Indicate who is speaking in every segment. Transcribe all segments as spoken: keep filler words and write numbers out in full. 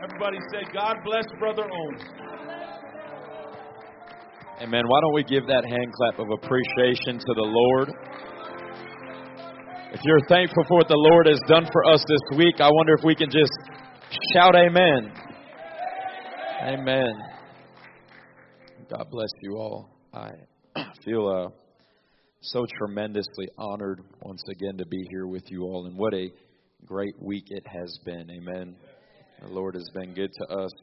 Speaker 1: Everybody say, God bless Brother Owens.
Speaker 2: Amen. Why don't we give that hand clap of appreciation to the Lord? If you're thankful for what the Lord has done for us this week, I wonder if we can just shout amen. Amen. God bless you all. I feel uh, so tremendously honored once again to be here with you all. And what a great week it has been. Amen. The Lord has been good to us.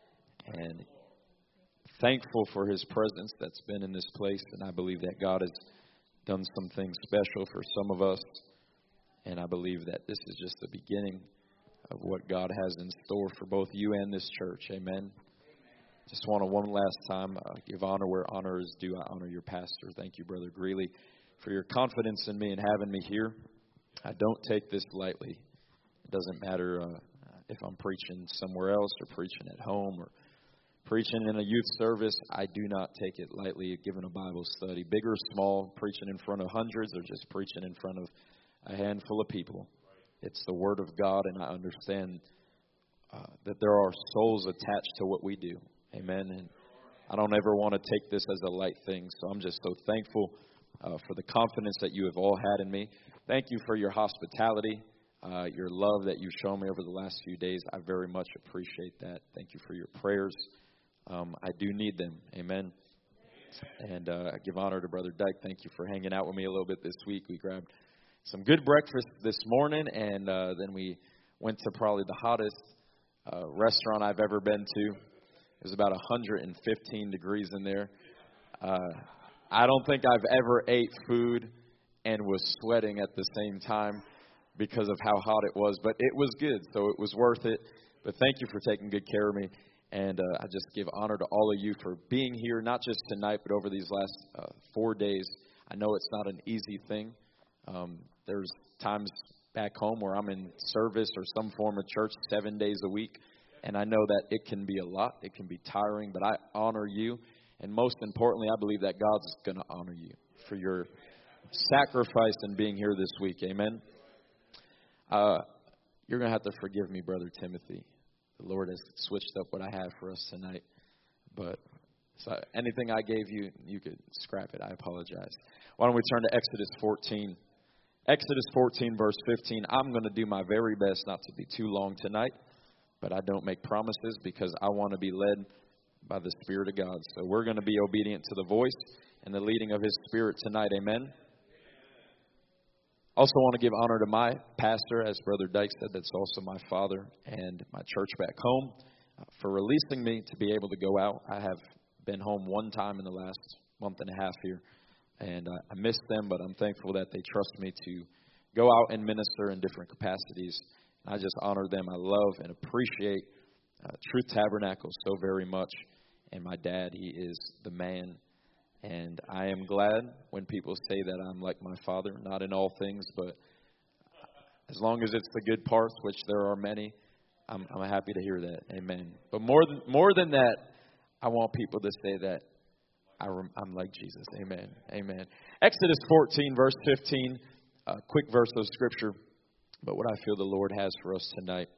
Speaker 2: And thankful for His presence that's been in this place. And I believe that God has done some things special for some of us. And I believe that this is just the beginning of what God has in store for both you and this church. Amen. Just want to one last time uh, give honor where honor is due. I honor your pastor. Thank you, Brother Greeley, for your confidence in me and having me here. I don't take this lightly. It doesn't matter uh, if I'm preaching somewhere else or preaching at home or preaching in a youth service. I do not take it lightly, giving a Bible study, big or small, preaching in front of hundreds or just preaching in front of a handful of people. It's the Word of God, and I understand uh, that there are souls attached to what we do. Amen. And I don't ever want to take this as a light thing. So I'm just so thankful uh, for the confidence that you have all had in me. Thank you for your hospitality, uh, your love that you've shown me over the last few days. I very much appreciate that. Thank you for your prayers. Um, I do need them. Amen. And uh, I give honor to Brother Dyke. Thank you for hanging out with me a little bit this week. We grabbed some good breakfast this morning, and uh, then we went to probably the hottest uh, restaurant I've ever been to. It was about one hundred fifteen degrees in there. Uh, I don't think I've ever ate food and was sweating at the same time because of how hot it was. But it was good, so it was worth it. But thank you for taking good care of me. And uh, I just give honor to all of you for being here, not just tonight, but over these last uh, four days. I know it's not an easy thing. Um, there's times back home where I'm in service or some form of church seven days a week. And I know that it can be a lot. It can be tiring, but I honor you. And most importantly, I believe that God's going to honor you for your sacrifice in being here this week. Amen. Uh, you're going to have to forgive me, Brother Timothy. The Lord has switched up what I have for us tonight. But so anything I gave you, you could scrap it. I apologize. Why don't we turn to Exodus fourteen? Exodus fourteen, verse fifteen. I'm going to do my very best not to be too long tonight. But I don't make promises because I want to be led by the Spirit of God. So we're going to be obedient to the voice and the leading of His Spirit tonight. Amen. Also want to give honor to my pastor, as Brother Dyke said, that's also my father, and my church back home, uh, for releasing me to be able to go out. I have been home one time in the last month and a half here, and uh, I miss them, but I'm thankful that they trust me to go out and minister in different capacities. I just honor them. I love and appreciate uh, Truth Tabernacle so very much. And my dad, he is the man. And I am glad when people say that I'm like my father, not in all things, but as long as it's the good parts, which there are many, I'm, I'm happy to hear that. Amen. But more than, more than that, I want people to say that I rem, I'm like Jesus. Amen. Amen. Exodus fourteen, verse fifteen, a quick verse of Scripture. But what I feel the Lord has for us tonight.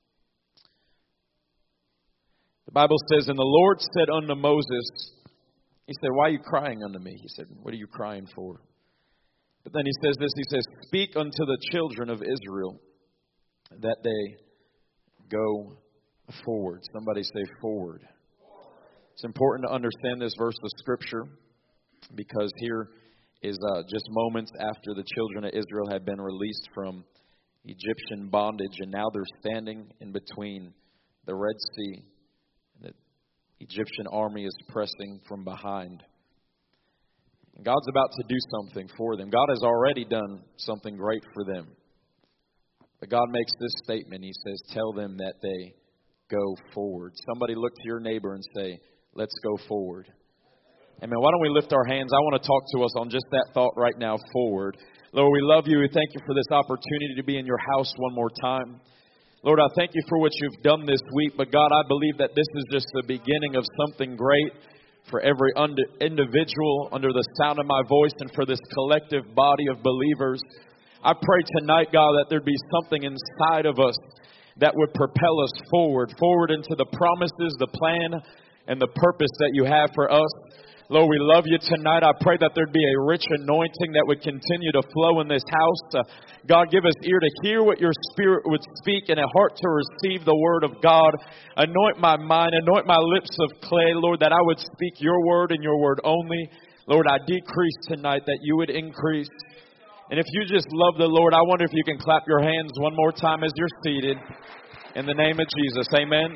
Speaker 2: The Bible says, and the Lord said unto Moses, He said, why are you crying unto me? He said, what are you crying for? But then He says this, He says, speak unto the children of Israel that they go forward. Somebody say forward. It's important to understand this verse of Scripture because here is uh, just moments after the children of Israel had been released from Egyptian bondage, and now they're standing in between the Red Sea. The Egyptian army is pressing from behind. And God's about to do something for them. God has already done something great for them. But God makes this statement. He says, tell them that they go forward. Somebody look to your neighbor and say, let's go forward. Amen. Why don't we lift our hands? I want to talk to us on just that thought right now, forward. Lord, we love you. We thank you for this opportunity to be in your house one more time. Lord, I thank you for what you've done this week. But God, I believe that this is just the beginning of something great for every under, individual under the sound of my voice and for this collective body of believers. I pray tonight, God, that there'd be something inside of us that would propel us forward, forward into the promises, the plan, and the purpose that you have for us. Lord, we love you tonight. I pray that there'd be a rich anointing that would continue to flow in this house. Uh, God, give us ear to hear what your Spirit would speak and a heart to receive the word of God. Anoint my mind, anoint my lips of clay, Lord, that I would speak your word and your word only. Lord, I decrease tonight that you would increase. And if you just love the Lord, I wonder if you can clap your hands one more time as you're seated. In the name of Jesus, amen.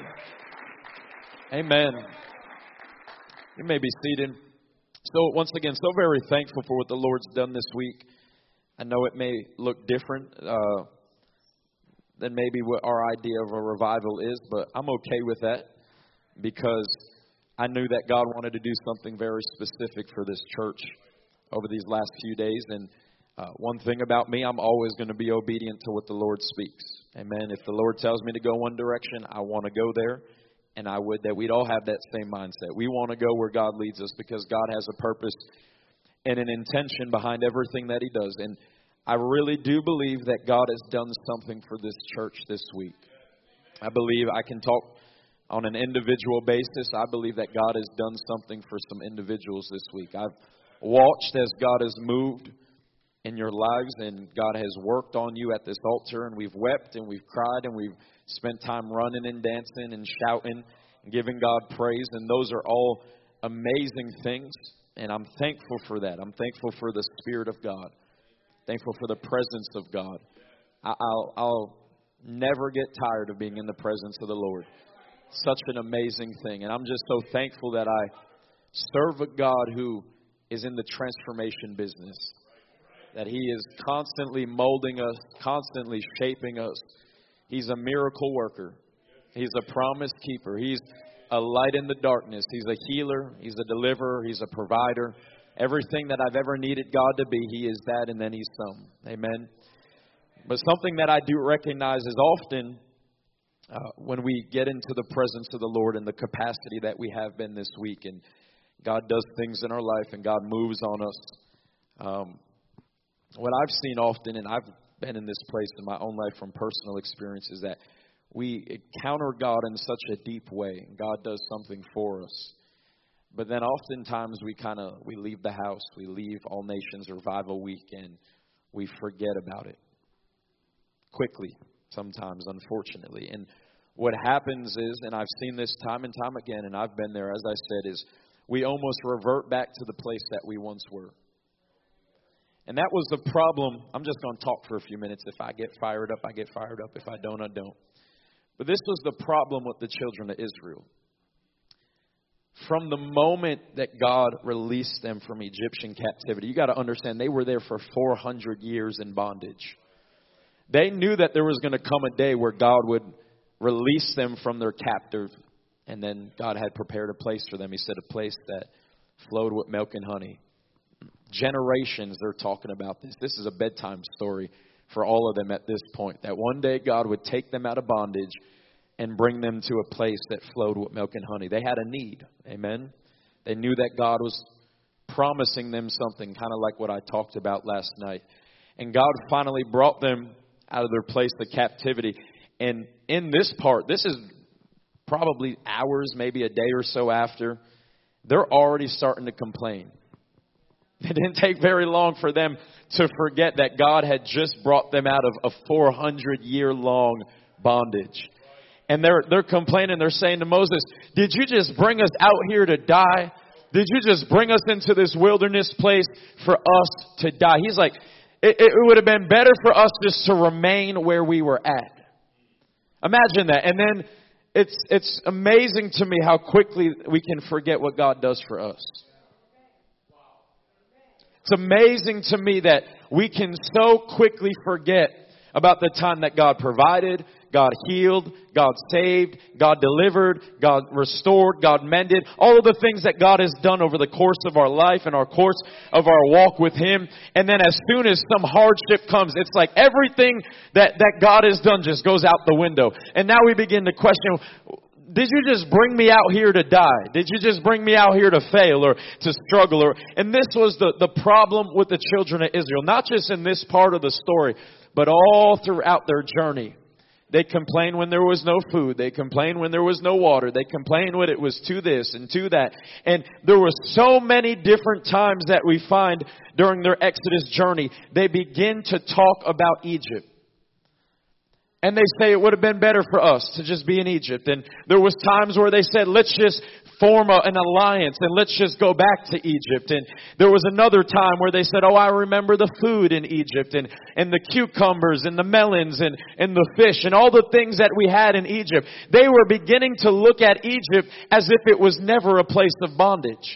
Speaker 2: Amen. You may be seated. So once again, so very thankful for what the Lord's done this week. I know it may look different uh, than maybe what our idea of a revival is, but I'm okay with that because I knew that God wanted to do something very specific for this church over these last few days. And uh, one thing about me, I'm always going to be obedient to what the Lord speaks. Amen. If the Lord tells me to go one direction, I want to go there. And I would that we'd all have that same mindset. We want to go where God leads us because God has a purpose and an intention behind everything that he does. And I really do believe that God has done something for this church this week. I believe I can talk on an individual basis. I believe that God has done something for some individuals this week. I've watched as God has moved in your lives and God has worked on you at this altar, and we've wept and we've cried and we've spent time running and dancing and shouting and giving God praise. And those are all amazing things. And I'm thankful for that. I'm thankful for the Spirit of God. Thankful for the presence of God. I'll, I'll never get tired of being in the presence of the Lord. Such an amazing thing. And I'm just so thankful that I serve a God who is in the transformation business. That he is constantly molding us, constantly shaping us. He's a miracle worker. He's a promise keeper. He's a light in the darkness. He's a healer. He's a deliverer. He's a provider. Everything that I've ever needed God to be, he is that, and then he's some. Amen. But something that I do recognize is often uh, when we get into the presence of the Lord in the capacity that we have been this week, and God does things in our life and God moves on us. Um, what I've seen often, and I've been in this place in my own life from personal experience, is that we encounter God in such a deep way. God does something for us. But then oftentimes we kind of, we leave the house, we leave All Nations Revival Week, and we forget about it quickly sometimes, unfortunately. And what happens is, and I've seen this time and time again, and I've been there, as I said, is we almost revert back to the place that we once were. And that was the problem. I'm just going to talk for a few minutes. If I get fired up, I get fired up. If I don't, I don't. But this was the problem with the children of Israel. From the moment that God released them from Egyptian captivity, you got to understand they were there for four hundred years in bondage. They knew that there was going to come a day where God would release them from their captive. And then God had prepared a place for them. He said a place that flowed with milk and honey. Generations they're talking about this. This is a bedtime story for all of them at this point. That one day God would take them out of bondage and bring them to a place that flowed with milk and honey. They had a need. Amen. They knew that God was promising them something, kind of like what I talked about last night. And God finally brought them out of their place of captivity. And in this part, this is probably hours, maybe a day or so after, they're already starting to complain. It didn't take very long for them to forget that God had just brought them out of a four hundred year long bondage. And they're they're complaining. They're saying to Moses, did you just bring us out here to die? Did you just bring us into this wilderness place for us to die? He's like, it, it would have been better for us just to remain where we were at. Imagine that. And then it's it's amazing to me how quickly we can forget what God does for us. It's amazing to me that we can so quickly forget about the time that God provided, God healed, God saved, God delivered, God restored, God mended. All of the things that God has done over the course of our life and our course of our walk with Him. And then as soon as some hardship comes, it's like everything that, that God has done just goes out the window. And now we begin to question, did you just bring me out here to die? Did you just bring me out here to fail or to struggle? Or, and this was the, the problem with the children of Israel, not just in this part of the story, but all throughout their journey. They complained when there was no food. They complained when there was no water. They complained when it was to this and to that. And there were so many different times that we find during their Exodus journey, they begin to talk about Egypt. And they say it would have been better for us to just be in Egypt. And there was times where they said, let's just form a, an alliance and let's just go back to Egypt. And there was another time where they said, oh, I remember the food in Egypt and, and the cucumbers and the melons and, and the fish and all the things that we had in Egypt. They were beginning to look at Egypt as if it was never a place of bondage.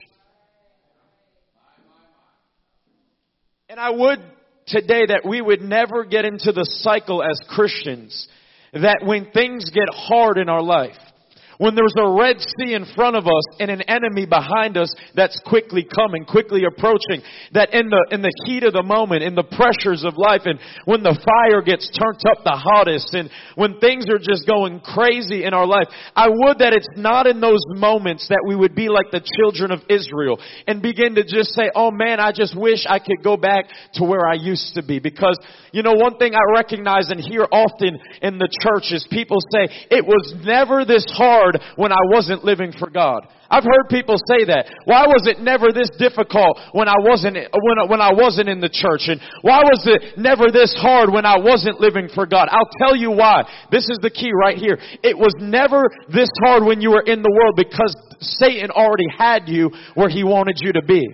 Speaker 2: And I would today that we would never get into the cycle as Christians that when things get hard in our life, when there's a Red Sea in front of us and an enemy behind us that's quickly coming, quickly approaching, that in the in the heat of the moment, in the pressures of life, and when the fire gets turned up the hottest, and when things are just going crazy in our life, I would that it's not in those moments that we would be like the children of Israel and begin to just say, oh man, I just wish I could go back to where I used to be. Because, you know, one thing I recognize and hear often in the church is people say, it was never this hard when I wasn't living for God. I've heard people say that. Why was it never this difficult when I wasn't when when I wasn't in the church? And why was it never this hard when I wasn't living for God? I'll tell you why. This is the key right here. It was never this hard when you were in the world because Satan already had you where he wanted you to be.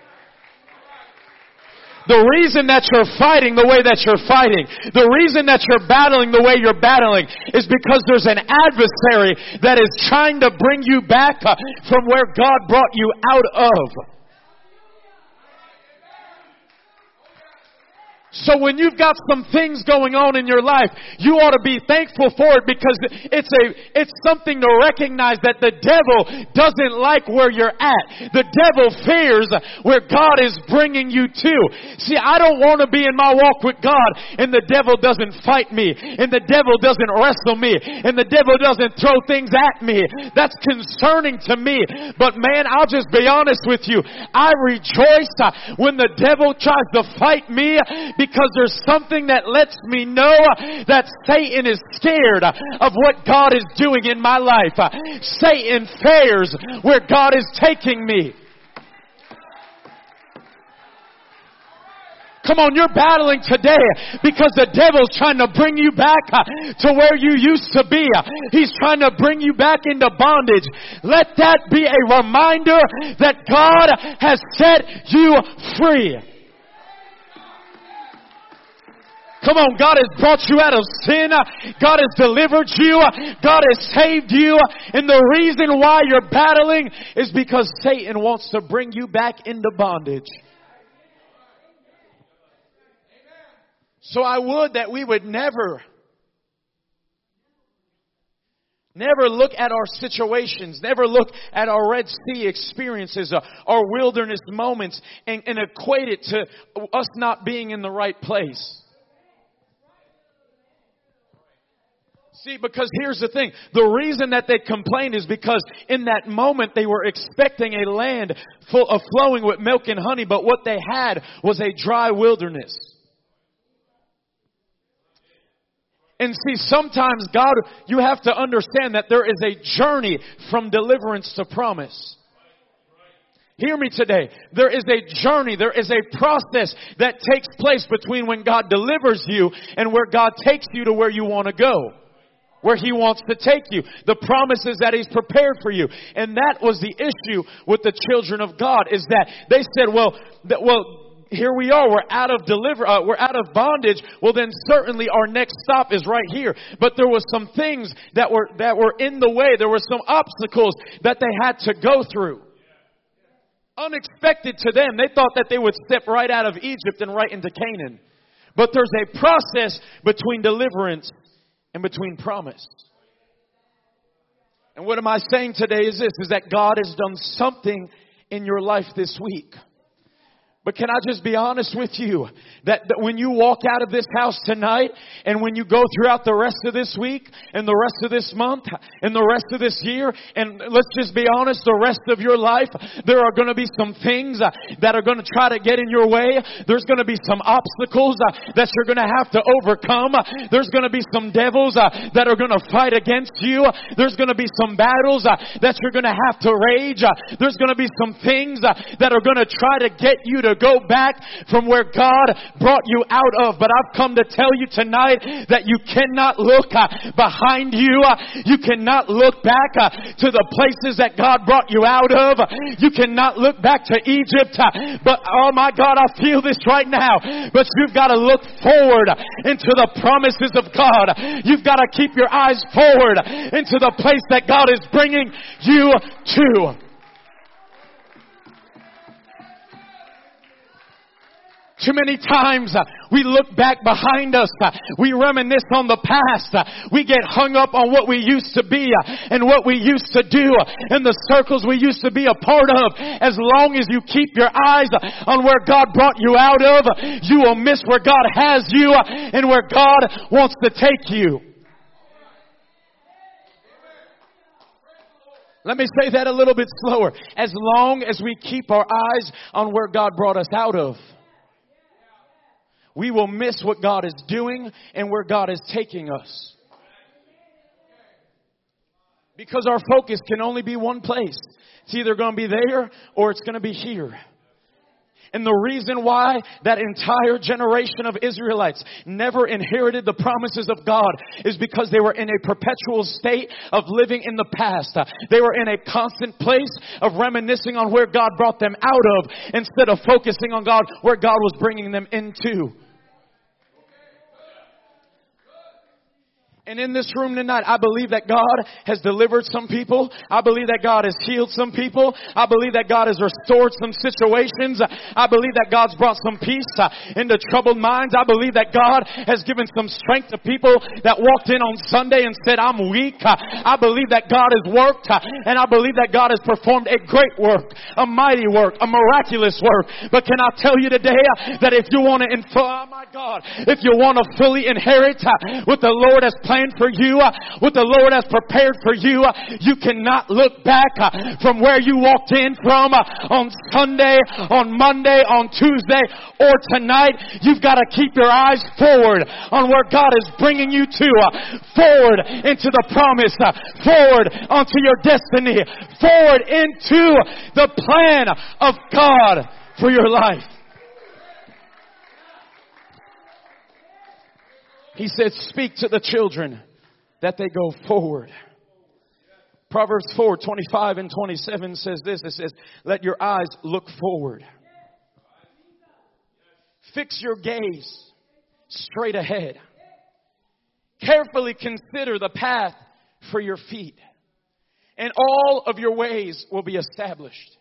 Speaker 2: The reason that you're fighting the way that you're fighting, the reason that you're battling the way you're battling is because there's an adversary that is trying to bring you back from where God brought you out of. So when you've got some things going on in your life, you ought to be thankful for it because it's a, it's something to recognize that the devil doesn't like where you're at. The devil fears where God is bringing you to. See, I don't want to be in my walk with God and the devil doesn't fight me and the devil doesn't wrestle me and the devil doesn't throw things at me. That's concerning to me. But man, I'll just be honest with you. I rejoice when the devil tries to fight me because there's something that lets me know that Satan is scared of what God is doing in my life. Satan fears where God is taking me. Come on, you're battling today because the devil's trying to bring you back to where you used to be. He's trying to bring you back into bondage. Let that be a reminder that God has set you free. Come on, God has brought you out of sin. God has delivered you. God has saved you. And the reason why you're battling is because Satan wants to bring you back into bondage. So I would that we would never, never look at our situations, never look at our Red Sea experiences, uh, our wilderness moments, and, and equate it to us not being in the right place. See, because here's the thing. The reason that they complained is because in that moment they were expecting a land full of flowing with milk and honey, but what they had was a dry wilderness. And see, sometimes God, you have to understand that there is a journey from deliverance to promise. Hear me today. There is a journey, there is a process that takes place between when God delivers you and where God takes you to where you want to go. Where He wants to take you. The promises that He's prepared for you. And that was the issue with the children of God, is that they said, well, that, well, here we are, we're out of deliver, uh, we're out of bondage. Well, then certainly our next stop is right here. But there were some things that were, that were in the way. There were some obstacles that they had to go through. Unexpected to them. They thought that they would step right out of Egypt and right into Canaan. But there's a process between deliverance and between promise. And what am I saying today is this, is that God has done something in your life this week. But can I just be honest with you that, that when you walk out of this house tonight and when you go throughout the rest of this week and the rest of this month and the rest of this year and let's just be honest, the rest of your life, there are going to be some things uh, that are going to try to get in your way. There's going to be some obstacles uh, that you're going to have to overcome. There's going to be some devils uh, that are going to fight against you. There's going to be some battles uh, that you're going to have to rage. Uh, there's going to be some things uh, that are going to try to get you to go back from where God brought you out of. But I've come to tell you tonight that you cannot look uh, behind you. Uh, you cannot look back uh, to the places that God brought you out of. You cannot look back to Egypt. Uh, but oh my God, I feel this right now. But you've got to look forward into the promises of God. You've got to keep your eyes forward into the place that God is bringing you to. Too many times uh, we look back behind us. Uh, we reminisce on the past. Uh, we get hung up on what we used to be uh, and what we used to do uh, and the circles we used to be a part of. As long as you keep your eyes uh, on where God brought you out of, uh, you will miss where God has you uh, and where God wants to take you. Let me say that a little bit slower. As long as we keep our eyes on where God brought us out of, we will miss what God is doing and where God is taking us. Because our focus can only be one place. It's either going to be there or it's going to be here. And the reason why that entire generation of Israelites never inherited the promises of God is because they were in a perpetual state of living in the past. They were in a constant place of reminiscing on where God brought them out of instead of focusing on God where God was bringing them into. And in this room tonight, I believe that God has delivered some people. I believe that God has healed some people. I believe that God has restored some situations. I believe that God's brought some peace uh, into troubled minds. I believe that God has given some strength to people that walked in on Sunday and said, I'm weak. Uh, I believe that God has worked. Uh, and I believe that God has performed a great work, a mighty work, a miraculous work. But can I tell you today uh, that if you want to, inf- oh my God, if you want to fully inherit uh, what the Lord has planned for you, uh, what the Lord has prepared for you, uh, you cannot look back uh, from where you walked in from uh, on Sunday, on Monday, on Tuesday, or tonight. You've got to keep your eyes forward on where God is bringing you to, uh, forward into the promise, uh, forward onto your destiny, forward into the plan of God for your life. He said, speak to the children that they go forward. Proverbs four, twenty-five and twenty-seven says this. It says, let your eyes look forward. Fix your gaze straight ahead. Carefully consider the path for your feet, and all of your ways will be established.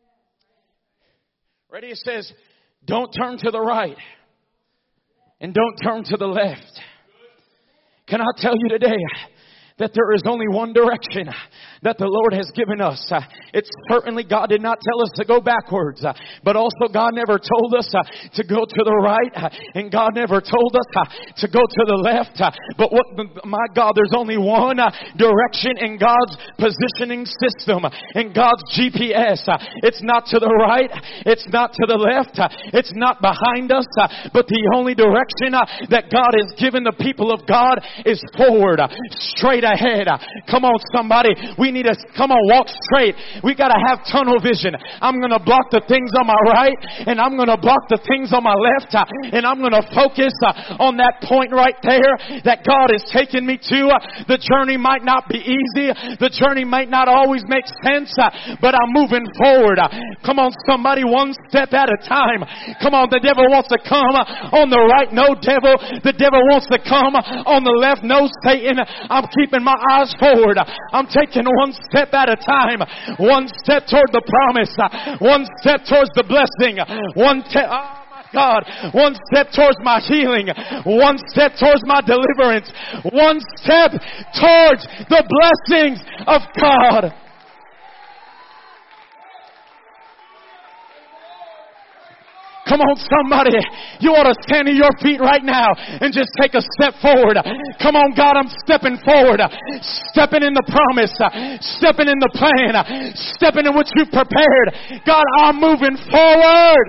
Speaker 2: Ready? It says, don't turn to the right. And don't turn to the left. Can I tell you today that there is only one direction that the Lord has given us? Uh, it's certainly God did not tell us to go backwards, uh, but also God never told us uh, to go to the right, uh, and God never told us uh, to go to the left. Uh, but what, my God, there's only one uh, direction in God's positioning system, in God's G P S. Uh, it's not to the right, it's not to the left, uh, it's not behind us, uh, but the only direction uh, that God has given the people of God is forward, uh, straight ahead. Uh, come on, somebody. We need to, come on, walk straight. We got to have tunnel vision. I'm going to block the things on my right, and I'm going to block the things on my left, uh, and I'm going to focus uh, on that point right there that God has taken me to. Uh, the journey might not be easy. The journey might not always make sense, uh, but I'm moving forward. Uh, come on, somebody, one step at a time. Come on, the devil wants to come uh, on the right. No, devil. The devil wants to come uh, on the left. No, Satan. I'm keeping my eyes forward. I'm taking one step at a time. One step toward the promise. One step towards the blessing. One step. Oh my God. One step towards my healing. One step towards my deliverance. One step towards the blessings of God.
Speaker 3: Come on, somebody. You ought to stand to your feet right now and just take a step forward. Come on, God, I'm stepping forward. Stepping in the promise. Stepping in the plan. Stepping in what you've prepared. God, I'm moving forward.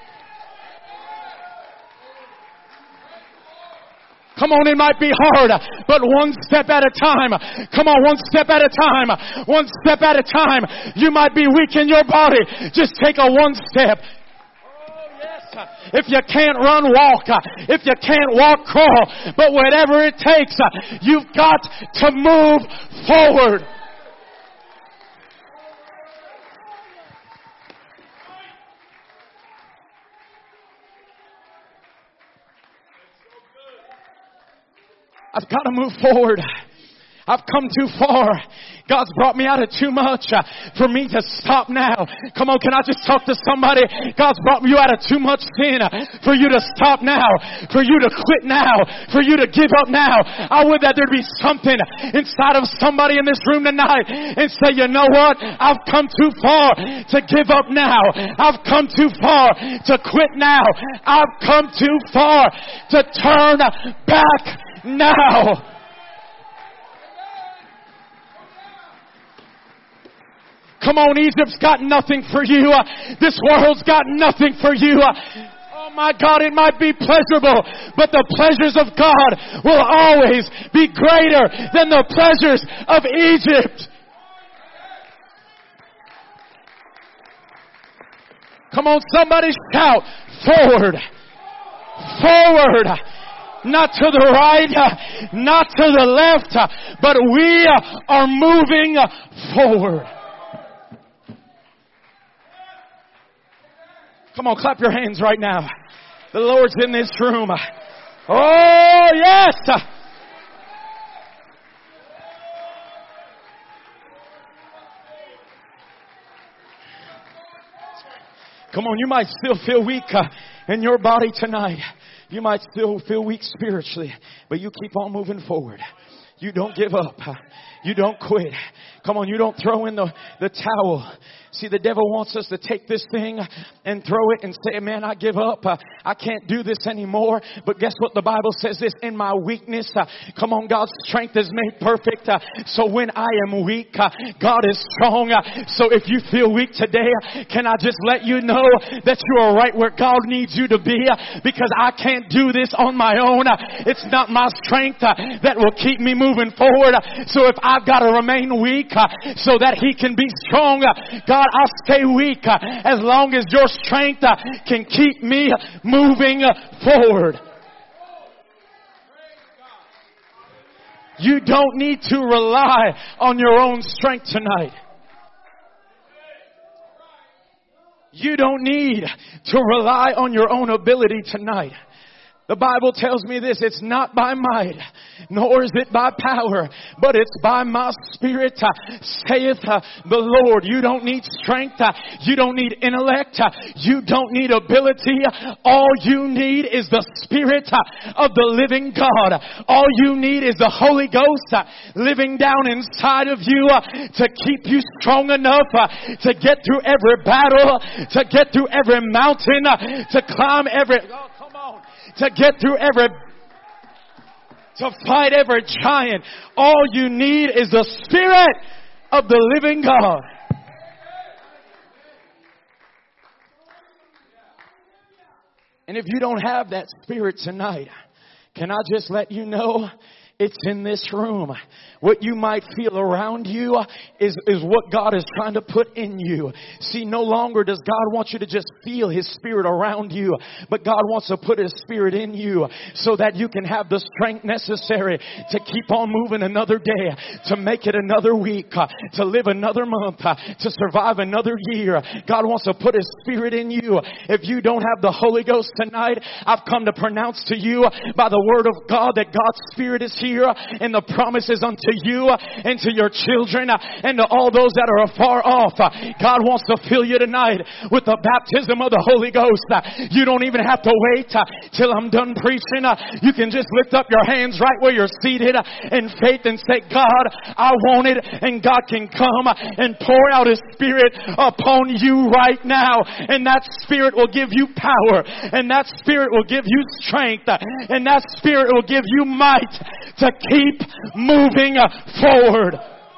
Speaker 3: Come on, it might be hard, but one step at a time. Come on, one step at a time. One step at a time. You might be weak in your body. Just take a one step. Oh, yes. If you can't run, walk. If you can't walk, crawl. But whatever it takes, you've got to move forward. I've got to move forward. I've come too far. God's brought me out of too much uh, for me to stop now. Come on, can I just talk to somebody? God's brought you out of too much sin uh, for you to stop now, for you to quit now, for you to give up now. I would that there'd be something inside of somebody in this room tonight and say, you know what? I've come too far to give up now. I've come too far to quit now. I've come too far to turn back now. Come on, Egypt's got nothing for you. This world's got nothing for you. Oh my God, it might be pleasurable, but the pleasures of God will always be greater than the pleasures of Egypt. Come on, somebody shout, forward, forward. Not to the right, not to the left, but we are moving forward. Come on, clap your hands right now. The Lord's in this room. Oh, yes. Come on, you might still feel weak uh, in your body tonight. You might still feel weak spiritually, but you keep on moving forward. You don't give up. You don't quit. Come on, you don't throw in the, the towel. See, the devil wants us to take this thing and throw it and say, man, I give up. Uh, I can't do this anymore. But guess what? The Bible says this, in my weakness, uh, come on, God's strength is made perfect. Uh, so when I am weak, uh, God is strong. Uh, so if you feel weak today, uh, can I just let you know that you are right where God needs you to be? Uh, because I can't do this on my own. Uh, it's not my strength uh, that will keep me moving forward. Uh, so if I've got to remain weak uh, so that He can be strong, uh, God, I'll stay weak uh, as long as your strength uh, can keep me moving uh, forward. You don't need to rely on your own strength tonight. You don't need to rely on your own ability tonight. The Bible tells me this, it's not by might, nor is it by power, but it's by my Spirit, uh, saith uh, the Lord. You don't need strength. Uh, you don't need intellect. Uh, you don't need ability. All you need is the Spirit uh, of the living God. All you need is the Holy Ghost uh, living down inside of you uh, to keep you strong enough uh, to get through every battle, to get through every mountain, uh, to climb every... Oh, come on. To get through every, to fight every giant. All you need is the Spirit of the living God. And if you don't have that Spirit tonight, can I just let you know it's in this room. What you might feel around you is, is what God is trying to put in you. See, no longer does God want you to just feel His Spirit around you, but God wants to put His Spirit in you so that you can have the strength necessary to keep on moving another day, to make it another week, to live another month, to survive another year. God wants to put His Spirit in you. If you don't have the Holy Ghost tonight, I've come to pronounce to you by the Word of God that God's Spirit is here. fear and the promises unto you and to your children and to all those that are afar off. God wants to fill you tonight with the baptism of the Holy Ghost. You don't even have to wait till I'm done preaching. You can just lift up your hands right where you're seated in faith and say, God, I want it. And God can come and pour out His Spirit upon you right now. And that Spirit will give you power. And that Spirit will give you strength. And that Spirit will give you might to keep moving forward.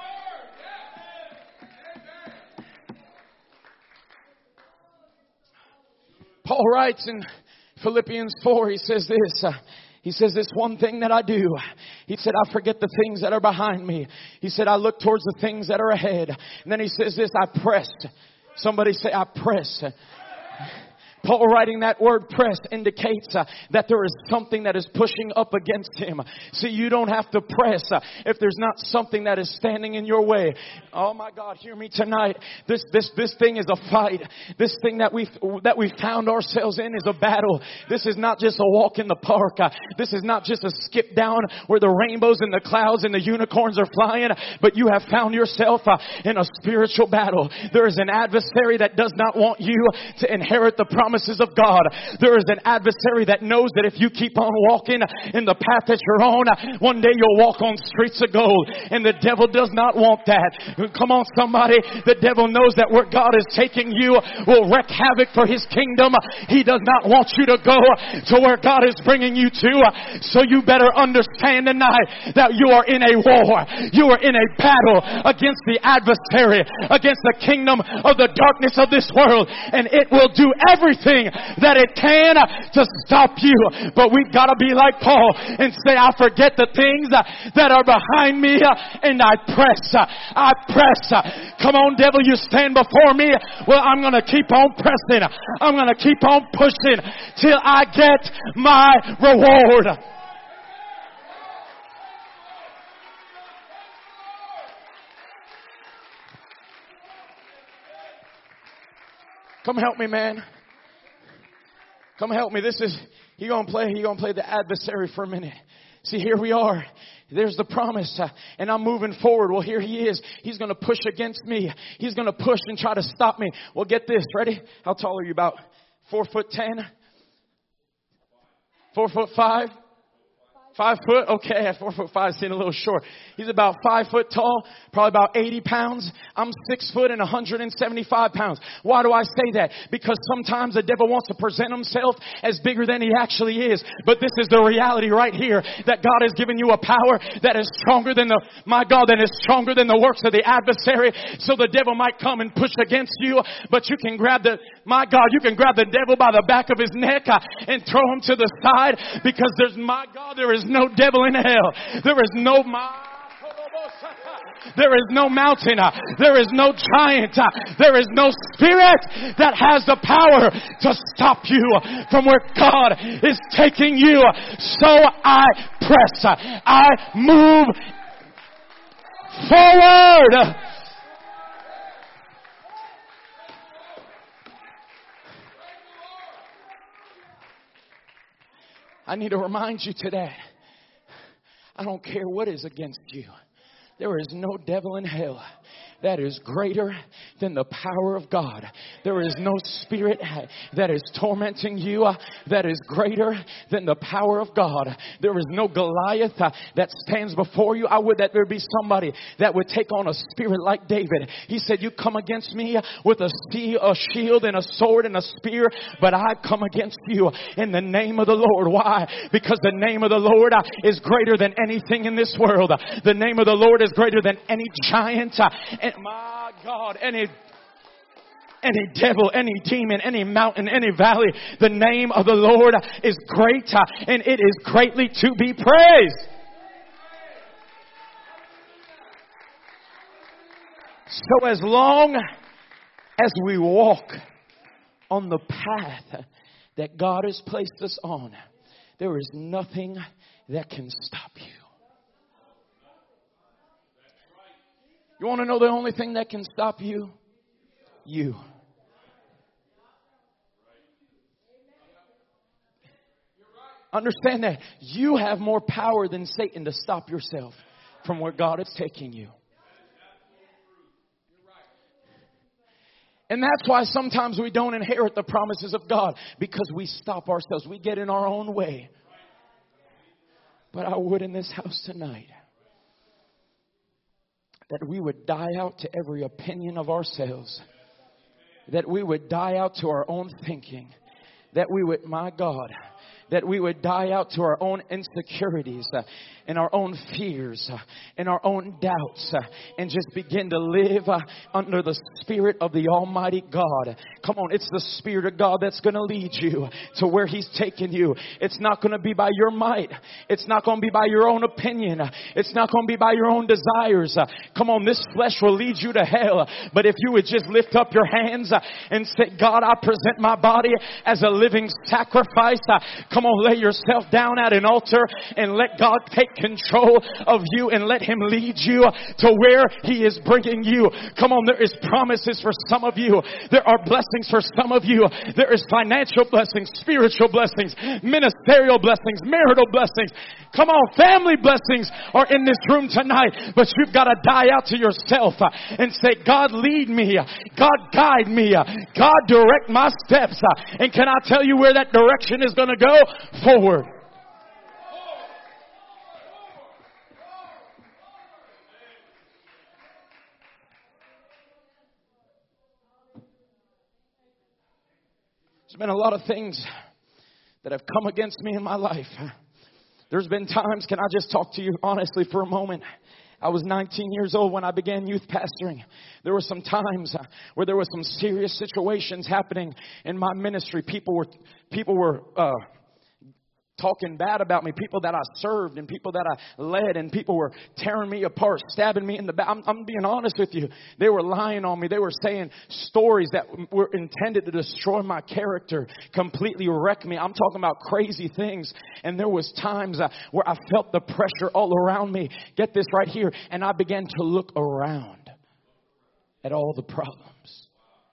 Speaker 3: Paul writes in Philippians four, he says this, uh, he says this one thing that I do. He said, I forget the things that are behind me. He said, I look towards the things that are ahead. And then he says this, I press. Somebody say, I press. Paul writing that word press indicates uh, that there is something that is pushing up against him. See, you don't have to press uh, if there's not something that is standing in your way. Oh my God, hear me tonight. This this this thing is a fight. This thing that we that we found ourselves in is a battle. This is not just a walk in the park. Uh, this is not just a skip down where the rainbows and the clouds and the unicorns are flying. But you have found yourself uh, in a spiritual battle. There is an adversary that does not want you to inherit the promise of God. There is an adversary that knows that if you keep on walking in the path that you're on, one day you'll walk on streets of gold. And the devil does not want that. Come on, somebody. The devil knows that where God is taking you will wreak havoc for His kingdom. He does not want you to go to where God is bringing you to. So you better understand tonight that you are in a war. You are in a battle against the adversary, against the kingdom of the darkness of this world. And it will do everything that it can to stop you. But we've got to be like Paul and say, I forget the things that are behind me and I press. I press. Come on, devil, you stand before me. Well, I'm going to keep on pressing. I'm going to keep on pushing till I get my reward. Come help me, man. Come help me. This is, he gonna play, he gonna play the adversary for a minute. See, here we are. There's the promise. Uh, and I'm moving forward. Well, here he is. He's gonna push against me. He's gonna push and try to stop me. Well, get this. Ready? How tall are you? About four foot ten? Four foot five? Five foot? Okay, at four foot five, seeing a little short. He's about five foot tall, probably about eighty pounds. I'm six foot and one hundred seventy-five pounds. Why do I say that? Because sometimes the devil wants to present himself as bigger than he actually is. But this is the reality right here, that God has given you a power that is stronger than the, my God, that is stronger than the works of the adversary. So the devil might come and push against you, but you can grab the, my God, you can grab the devil by the back of his neck uh, and throw him to the side, because there's, my God, there is no devil in hell. There is no There is no mountain. There is no giant. There is no spirit that has the power to stop you from where God is taking you. So I press. I move forward. I need to remind you today, I don't care what is against you. There is no devil in hell that is greater than the power of God. There is no spirit that is tormenting you that is greater than the power of God. There is no Goliath that stands before you. I would that there be somebody that would take on a spirit like David. He said, you come against me with a shield and a sword and a spear, but I come against you in the name of the Lord. Why? Because the name of the Lord is greater than anything in this world. The name of the Lord is greater than any giant. And my God, any any devil, any demon, any mountain, any valley, the name of the Lord is great, and it is greatly to be praised. So as long as we walk on the path that God has placed us on, there is nothing that can stop you. You want to know the only thing that can stop you? You. Understand that you have more power than Satan to stop yourself from where God is taking you. And that's why sometimes we don't inherit the promises of God, because we stop ourselves. We get in our own way. But I would in this house tonight that we would die out to every opinion of ourselves. That we would die out to our own thinking. That we would, my God, that we would die out to our own insecurities uh, and our own fears uh, and our own doubts uh, and just begin to live uh, under the Spirit of the Almighty God. Come on, it's the Spirit of God that's going to lead you to where He's taking you. It's not going to be by your might. It's not going to be by your own opinion. It's not going to be by your own desires. Uh, come on, this flesh will lead you to hell. But if you would just lift up your hands uh, and say, God, I present my body as a living sacrifice. Uh, come on, lay yourself down at an altar and let God take control of you and let Him lead you to where He is bringing you. Come on, there is promises for some of you. There are blessings for some of you. There is financial blessings, spiritual blessings, ministerial blessings, marital blessings. Come on, family blessings are in this room tonight. But you've got to die out to yourself and say, God, lead me. God, guide me. God, direct my steps. And can I tell you where that direction is going to go? Forward. There's been a lot of things that have come against me in my life. There's been times, can I just talk to you honestly for a moment? I was nineteen years old when I began youth pastoring. There were some times where there were some serious situations happening in my ministry. People were, people were, uh, talking bad about me, people that I served and people that I led, and people were tearing me apart, stabbing me in the back. I'm, I'm being honest with you. They were lying on me. They were saying stories that were intended to destroy my character, completely wreck me. I'm talking about crazy things. And there was times uh, where I felt the pressure all around me. Get this right here. And I began to look around at all the problems.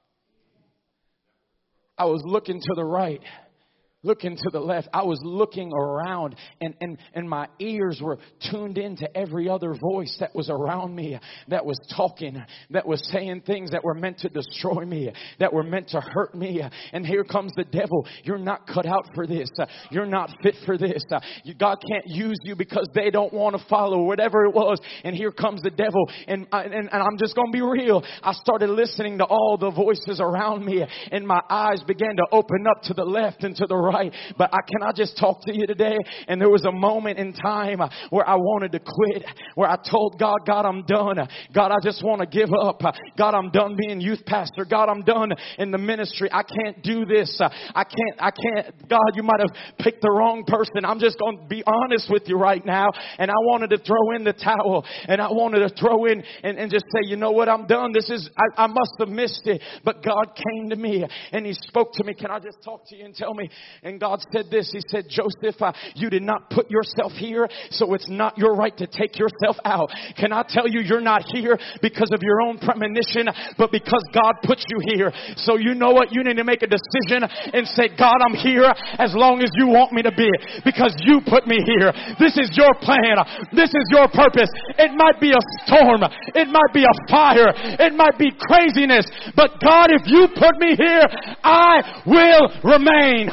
Speaker 3: I was looking to the right, looking to the left. I was looking around, and, and, and my ears were tuned into every other voice that was around me, that was talking, that was saying things that were meant to destroy me, that were meant to hurt me. And here comes the devil. You're not cut out for this. You're not fit for this. God can't use you because they don't want to follow, whatever it was. And here comes the devil. And, and, and I'm just going to be real. I started listening to all the voices around me, and my eyes began to open up to the left and to the right. Right. But I cannot just talk to you today. And there was a moment in time where I wanted to quit, where I told God, God, I'm done. God, I just want to give up. God, I'm done being youth pastor. God, I'm done in the ministry. I can't do this. I can't, I can't. God, you might have picked the wrong person. I'm just going to be honest with you right now. And I wanted to throw in the towel, and I wanted to throw in and, and just say, you know what? I'm done. This is, I, I must have missed it. But God came to me and He spoke to me. Can I just talk to you and tell me? And God said this. He said, Joseph, uh, you did not put yourself here, so it's not your right to take yourself out. Can I tell you, you're not here because of your own premonition, but because God put you here. So you know what? You need to make a decision and say, God, I'm here as long as you want me to be, because you put me here. This is your plan. This is your purpose. It might be a storm. It might be a fire. It might be craziness. But God, if you put me here, I will remain.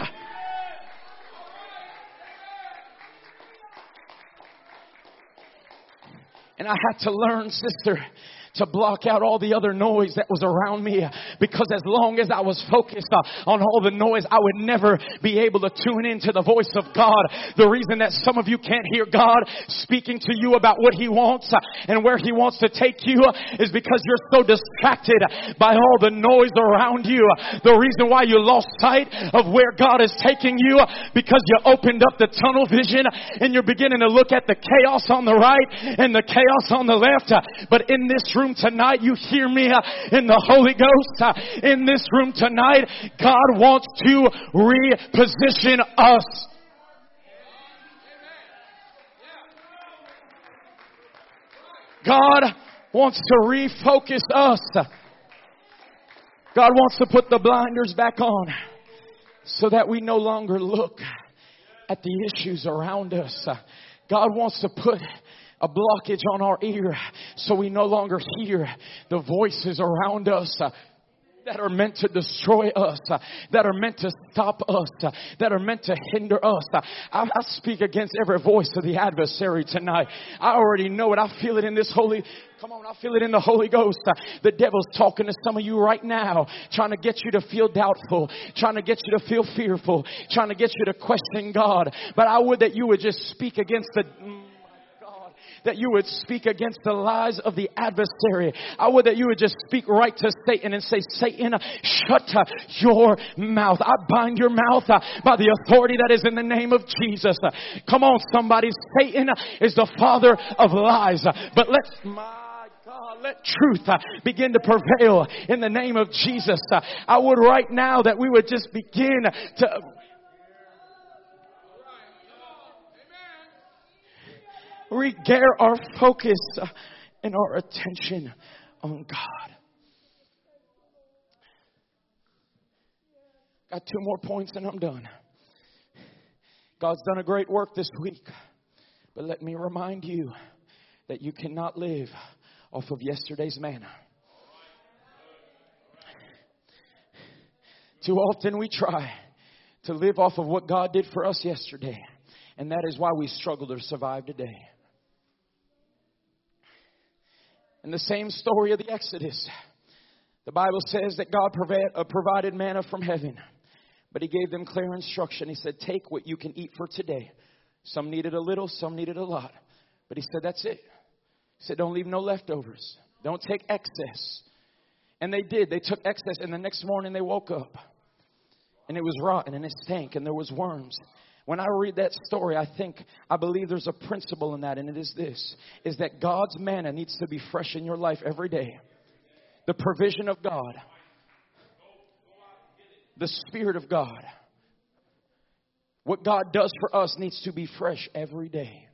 Speaker 3: And I had to learn, sister, to block out all the other noise that was around me, because as long as I was focused on all the noise, I would never be able to tune into the voice of God. The reason that some of you can't hear God speaking to you about what He wants and where He wants to take you is because you're so distracted by all the noise around you. The reason why you lost sight of where God is taking you, because you opened up the tunnel vision and you're beginning to look at the chaos on the right and the chaos on the left. But in this room tonight, you hear me uh, in the Holy Ghost. Uh, in this room tonight, God wants to reposition us. God wants to refocus us. God wants to put the blinders back on so that we no longer look at the issues around us. God wants to put a blockage on our ear so we no longer hear the voices around us that are meant to destroy us, uh, that are meant to stop us, uh, that are meant to hinder us. Uh, I, I speak against every voice of the adversary tonight. I already know it. I feel it in this holy, come on, I feel it in the Holy Ghost. Uh, the devil's talking to some of you right now, trying to get you to feel doubtful, trying to get you to feel fearful, trying to get you to question God. But I would that you would just speak against the... Mm, that you would speak against the lies of the adversary. I would that you would just speak right to Satan and say, Satan, shut your mouth. I bind your mouth by the authority that is in the name of Jesus. Come on, somebody. Satan is the father of lies. But let's... My God, let truth uh, begin to prevail in the name of Jesus. Uh, I would right now that we would just begin to... regear our focus and our attention on God. Got two more points and I'm done. God's done a great work this week. But let me remind you that you cannot live off of yesterday's manna. Too often we try to live off of what God did for us yesterday. And that is why we struggle to survive today. In the same story of the Exodus, the Bible says that God provided, uh, provided manna from heaven. But He gave them clear instruction. He said, take what you can eat for today. Some needed a little, some needed a lot. But He said, that's it. He said, don't leave no leftovers. Don't take excess. And they did. They took excess. And the next morning they woke up. And it was rotten and it stank and there was worms. When I read that story, I think, I believe there's a principle in that, and it is this, is that God's manna needs to be fresh in your life every day. The provision of God. The Spirit of God. What God does for us needs to be fresh every day.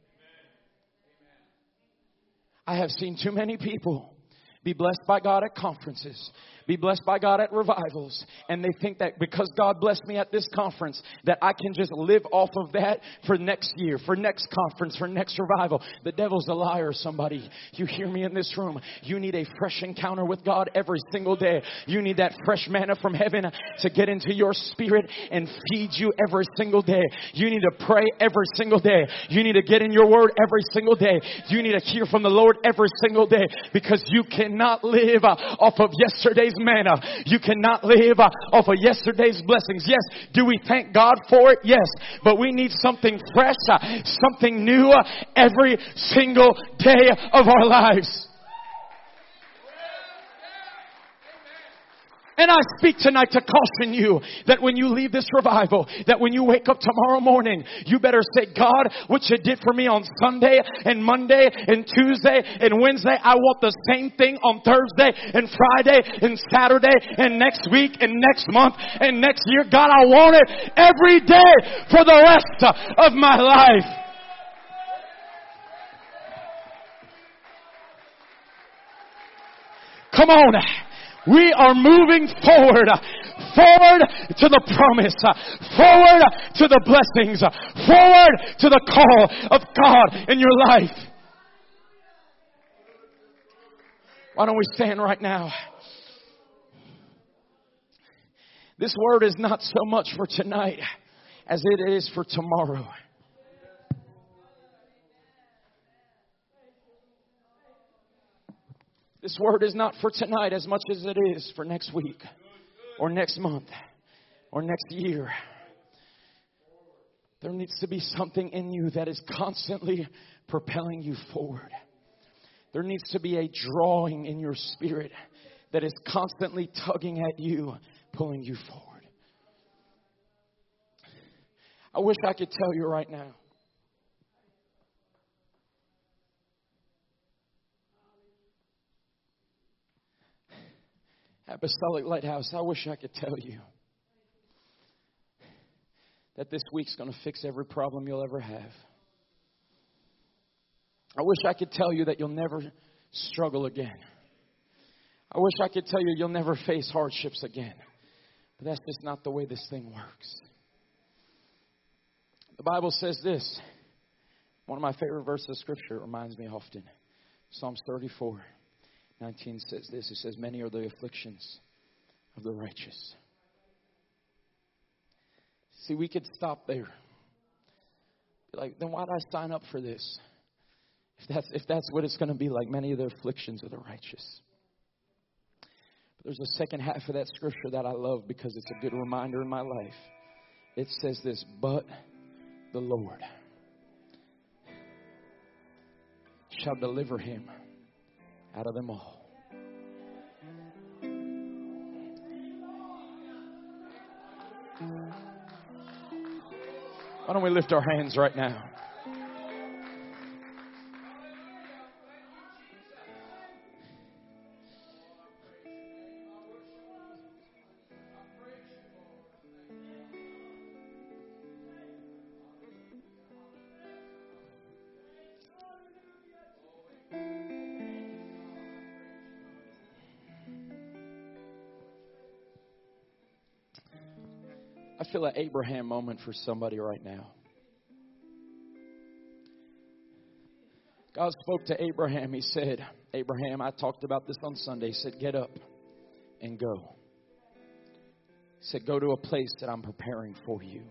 Speaker 3: I have seen too many people be blessed by God at conferences, be blessed by God at revivals, and they think that because God blessed me at this conference that I can just live off of that for next year, for next conference, for next revival. The devil's a liar, somebody. You hear me in this room. You need a fresh encounter with God every single day. You need that fresh manna from heaven to get into your spirit and feed you every single day. You need to pray every single day. You need to get in your word every single day. You need to hear from the Lord every single day, because you cannot live uh, off of yesterday's manna. You cannot live uh, off of yesterday's blessings. Yes, do we thank God for it? Yes, but we need something fresh, uh, something new uh, every single day of our lives. And I speak tonight to caution you that when you leave this revival, that when you wake up tomorrow morning, you better say, God, what you did for me on Sunday and Monday and Tuesday and Wednesday, I want the same thing on Thursday and Friday and Saturday and next week and next month and next year. God, I want it every day for the rest of my life. Come on. We are moving forward, forward to the promise, forward to the blessings, forward to the call of God in your life. Why don't we stand right now? This word is not so much for tonight as it is for tomorrow. This word is not for tonight as much as it is for next week or next month or next year. There needs to be something in you that is constantly propelling you forward. There needs to be a drawing in your spirit that is constantly tugging at you, pulling you forward. I wish I could tell you right now. Apostolic Lighthouse, I wish I could tell you that this week's going to fix every problem you'll ever have. I wish I could tell you that you'll never struggle again. I wish I could tell you you'll never face hardships again. But that's just not the way this thing works. The Bible says this. One of my favorite verses of Scripture, it reminds me often. Psalms thirty-four nineteen says this. It says, many are the afflictions of the righteous. See, we could stop there. Be like, then why did I sign up for this? If that's, if that's what it's going to be like, many of the afflictions of the righteous. But there's a second half of that scripture that I love because it's a good reminder in my life. It says this, but the Lord shall deliver him out of them all. Why don't we lift our hands right now? I feel an Abraham moment for somebody right now. God spoke to Abraham. He said, Abraham, I talked about this on Sunday. He said, get up and go. He said, go to a place that I'm preparing for you.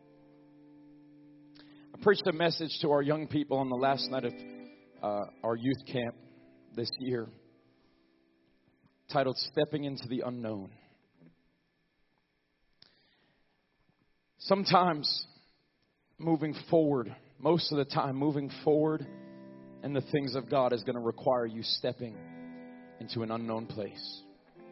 Speaker 3: I preached a message to our young people on the last night of uh, our youth camp this year, titled Stepping into the Unknown. Sometimes moving forward, most of the time moving forward in the things of God is going to require you stepping into an unknown place.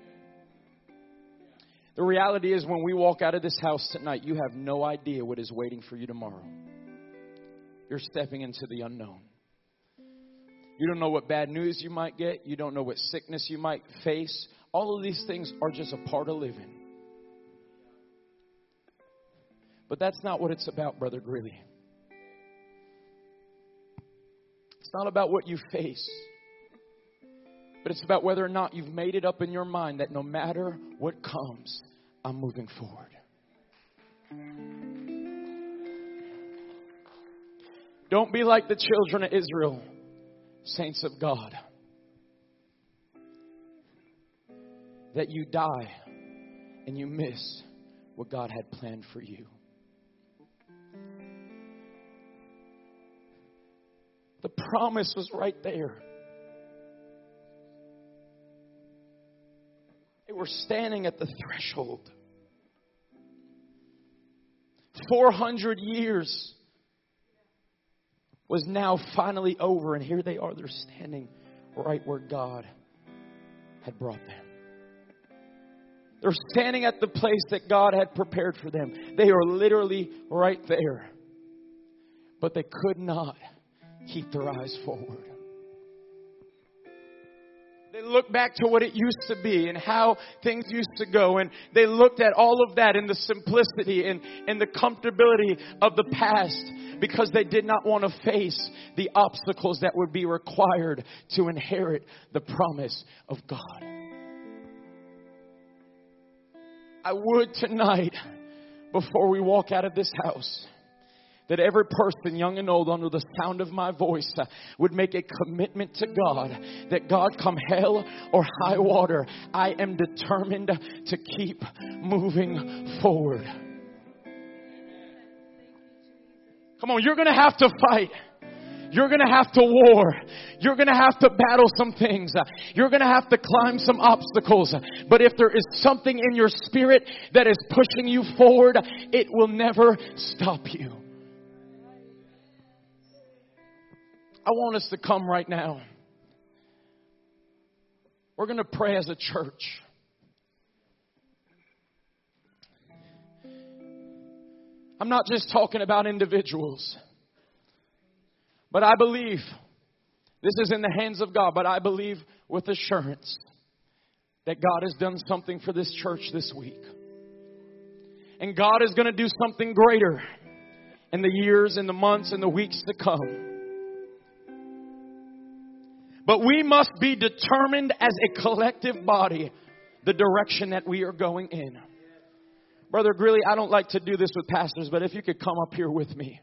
Speaker 3: The reality is when we walk out of this house tonight, you have no idea what is waiting for you tomorrow. You're stepping into the unknown. You don't know what bad news you might get. You don't know what sickness you might face. All of these things are just a part of living. But that's not what it's about, Brother Greeley. It's not about what you face. But it's about whether or not you've made it up in your mind that no matter what comes, I'm moving forward. Don't be like the children of Israel, saints of God, that you die and you miss what God had planned for you. The promise was right there. They were standing at the threshold. four hundred years was now finally over, and here they are. They're standing right where God had brought them. They're standing at the place that God had prepared for them. They are literally right there. But they could not keep their eyes forward. They looked back to what it used to be and how things used to go. And they looked at all of that in the simplicity and, and the comfortability of the past because they did not want to face the obstacles that would be required to inherit the promise of God. I would tonight, before we walk out of this house, that every person, young and old, under the sound of my voice, uh, would make a commitment to God. That God, come hell or high water, I am determined to keep moving forward. Come on, you're going to have to fight. You're going to have to war. You're going to have to battle some things. You're going to have to climb some obstacles. But if there is something in your spirit that is pushing you forward, it will never stop you. I want us to come right now. We're going to pray as a church. I'm not just talking about individuals. But I believe, this is in the hands of God, but I believe with assurance that God has done something for this church this week. And God is going to do something greater in the years and the months and the weeks to come. But we must be determined as a collective body the direction that we are going in. Brother Greeley, I don't like to do this with pastors, but if you could come up here with me.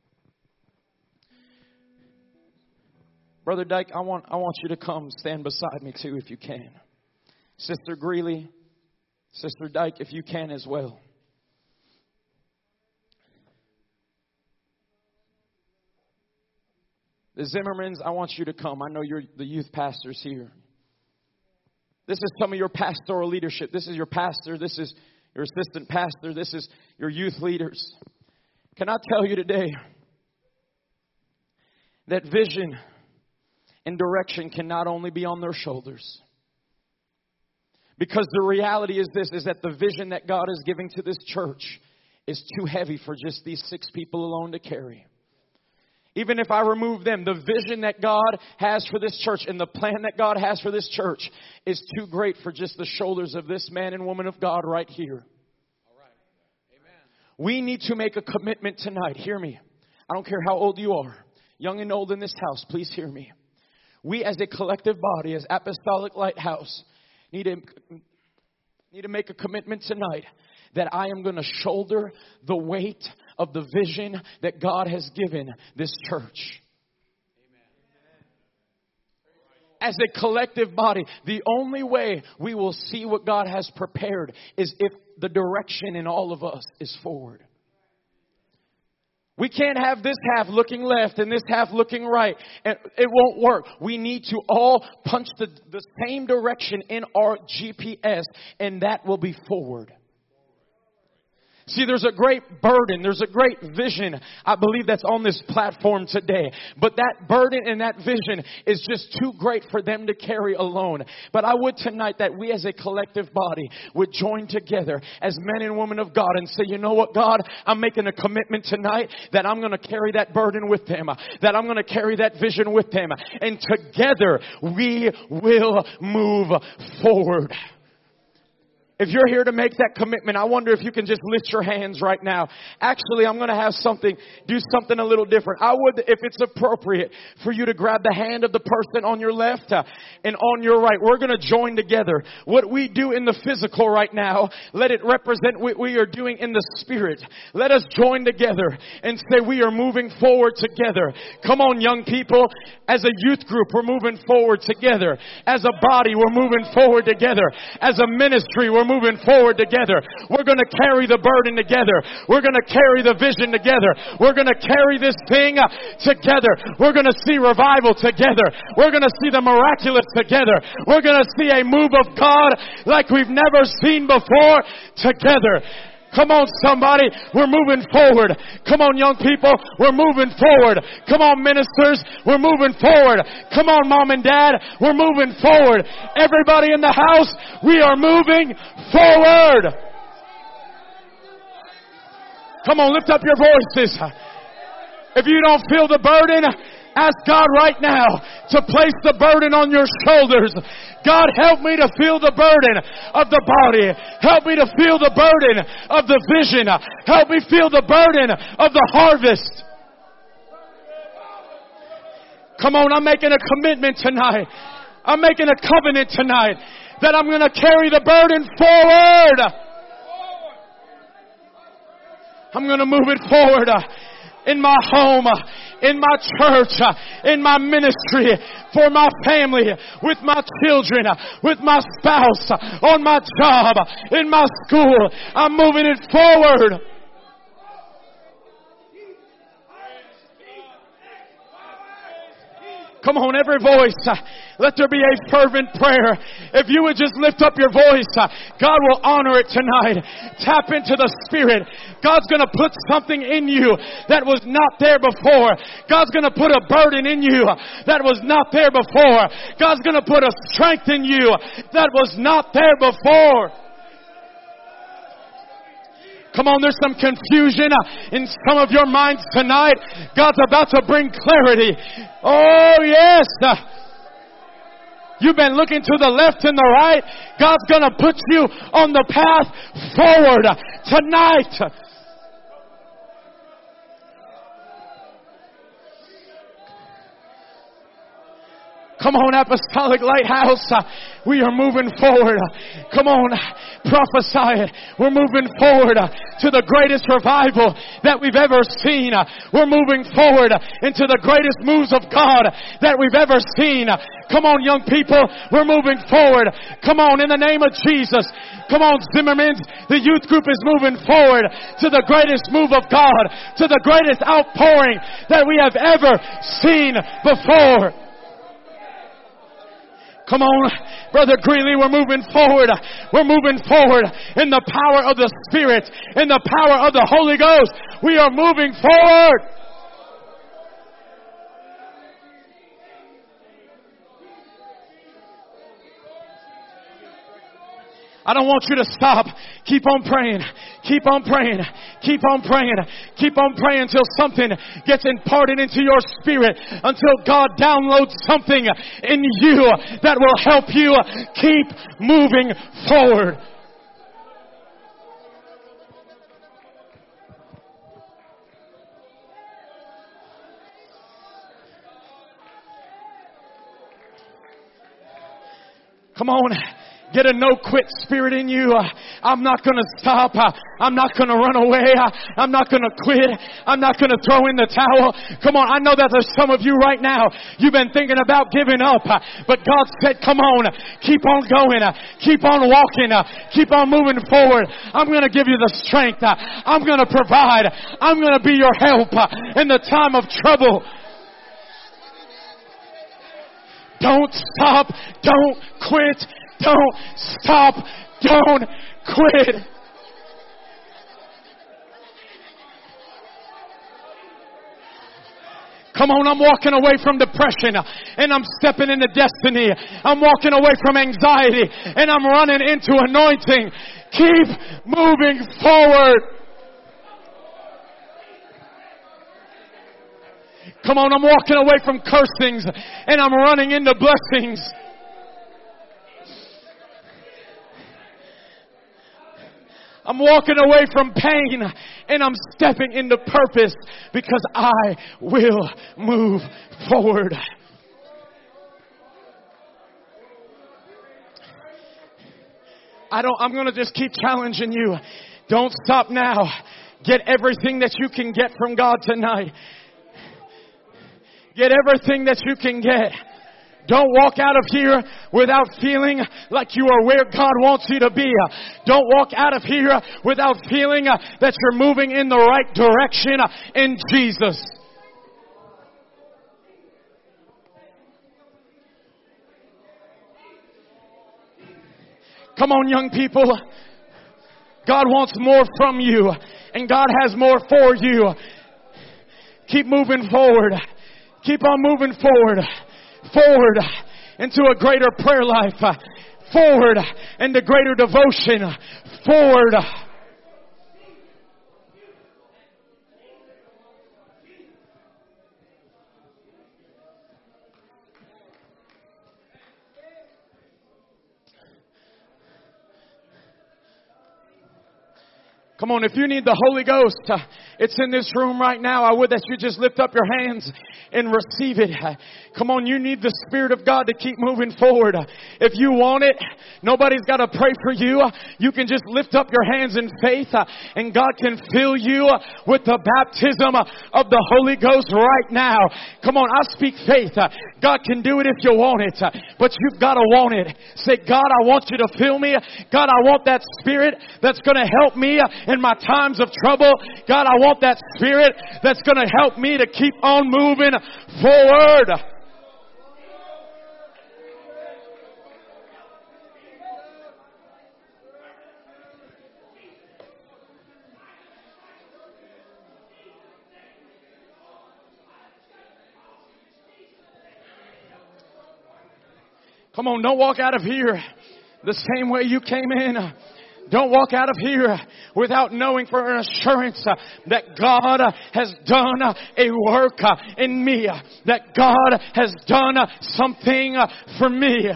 Speaker 3: Brother Dyke, I want, I want you to come stand beside me too if you can. Sister Greeley, Sister Dyke, if you can as well. The Zimmermans, I want you to come. I know you're the youth pastors here. This is some of your pastoral leadership. This is your pastor. This is your assistant pastor. This is your youth leaders. Can I tell you today that vision and direction can not only be on their shoulders? Because the reality is this, is that the vision that God is giving to this church is too heavy for just these six people alone to carry. Even if I remove them, the vision that God has for this church and the plan that God has for this church is too great for just the shoulders of this man and woman of God right here.
Speaker 1: All right. Amen.
Speaker 3: We need to make a commitment tonight. Hear me. I don't care how old you are. Young and old in this house, please hear me. We as a collective body, as Apostolic Lighthouse, need to, need to make a commitment tonight that I am going to shoulder the weight of the vision that God has given this church. As a collective body, the only way we will see what God has prepared is if the direction in all of us is forward. We can't have this half looking left and this half looking right. And it won't work. We need to all punch the, the same direction in our G P S, and that will be forward. See, there's a great burden. There's a great vision, I believe, that's on this platform today. But that burden and that vision is just too great for them to carry alone. But I would tonight that we as a collective body would join together as men and women of God and say, you know what, God, I'm making a commitment tonight that I'm going to carry that burden with them, that I'm going to carry that vision with them. And together we will move forward. If you're here to make that commitment, I wonder if you can just lift your hands right now. Actually, I'm going to have something, do something a little different. I would, if it's appropriate, for you to grab the hand of the person on your left uh, and on your right. We're going to join together. What we do in the physical right now, let it represent what we are doing in the spirit. Let us join together and say we are moving forward together. Come on, young people. As a youth group, we're moving forward together. As a body, we're moving forward together. As a ministry, we're moving forward together. We're going to carry the burden together. We're going to carry the vision together. We're going to carry this thing uh, together. We're going to see revival together. We're going to see the miraculous together. We're going to see a move of God like we've never seen before together. Come on, somebody. We're moving forward. Come on, young people. We're moving forward. Come on, ministers. We're moving forward. Come on, mom and dad. We're moving forward. Everybody in the house, we are moving forward. Come on, lift up your voices. If you don't feel the burden, ask God right now to place the burden on your shoulders. God, help me to feel the burden of the body. Help me to feel the burden of the vision. Help me feel the burden of the harvest. Come on, I'm making a commitment tonight. I'm making a covenant tonight that I'm going to carry the burden forward. I'm going to move it forward. In my home, in my church, in my ministry, for my family, with my children, with my spouse, on my job, in my school. I'm moving it forward. Come on, every voice. Let there be a fervent prayer. If you would just lift up your voice, God will honor it tonight. Tap into the Spirit. God's going to put something in you that was not there before. God's going to put a burden in you that was not there before. God's going to put a strength in you that was not there before. Come on, there's some confusion in some of your minds tonight. God's about to bring clarity. Oh, yes. You've been looking to the left and the right. God's going to put you on the path forward tonight. Come on, Apostolic Lighthouse. Uh, we are moving forward. Come on, prophesy it. We're moving forward uh, to the greatest revival that we've ever seen. Uh, we're moving forward uh, into the greatest moves of God that we've ever seen. Uh, come on, young people. We're moving forward. Come on, in the name of Jesus. Come on, Zimmermans. The youth group is moving forward to the greatest move of God, to the greatest outpouring that we have ever seen before. Come on, Brother Greeley, we're moving forward. We're moving forward in the power of the Spirit, in the power of the Holy Ghost. We are moving forward. I don't want you to stop. Keep on praying. Keep on praying. Keep on praying. Keep on praying until something gets imparted into your spirit. Until God downloads something in you that will help you keep moving forward. Come on. Get a no-quit spirit in you. Uh, I'm not going to stop. Uh, I'm not going to run away. Uh, I'm not going to quit. I'm not going to throw in the towel. Come on, I know that there's some of you right now, you've been thinking about giving up. Uh, but God said, come on, keep on going. Uh, keep on walking. Uh, keep on moving forward. I'm going to give you the strength. Uh, I'm going to provide. I'm going to be your help uh, in the time of trouble. Don't stop. Don't quit. Don't stop. Don't quit. Come on, I'm walking away from depression and I'm stepping into destiny. I'm walking away from anxiety and I'm running into anointing. Keep moving forward. Come on, I'm walking away from cursings and I'm running into blessings. I'm walking away from pain and I'm stepping into purpose because I will move forward. I don't, I'm going to just keep challenging you. Don't stop now. Get everything that you can get from God tonight. Get everything that you can get. Don't walk out of here without feeling like you are where God wants you to be. Don't walk out of here without feeling that you're moving in the right direction in Jesus. Come on, young people. God wants more from you, and God has more for you. Keep moving forward. Keep on moving forward. Forward into a greater prayer life. Forward into greater devotion. Forward. Come on, if you need the Holy Ghost, uh, it's in this room right now. I would that you just lift up your hands and receive it. Uh, come on, you need the Spirit of God to keep moving forward. Uh, if you want it, nobody's got to pray for you. Uh, you can just lift up your hands in faith uh, and God can fill you uh, with the baptism uh, of the Holy Ghost right now. Come on, I speak faith. Uh, God can do it if you want it, uh, but you've got to want it. Say, God, I want you to fill me. God, I want that Spirit that's going to help me uh, in my times of trouble. God, I want that Spirit that's going to help me to keep on moving forward. Come on, don't walk out of here the same way you came in. Don't walk out of here without knowing for an assurance uh, that God uh, has done uh, a work uh, in me. Uh, that God has done uh, something uh, for me.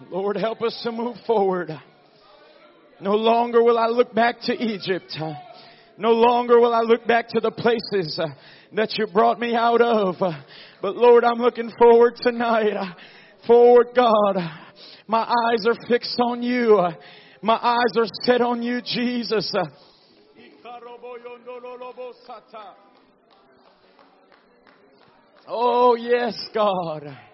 Speaker 3: Lord, help us to move forward. No longer will I look back to Egypt. No longer will I look back to the places that you brought me out of. But Lord, I'm looking forward tonight. Forward, God. My eyes are fixed on you. My eyes are set on you, Jesus. Oh, yes, God.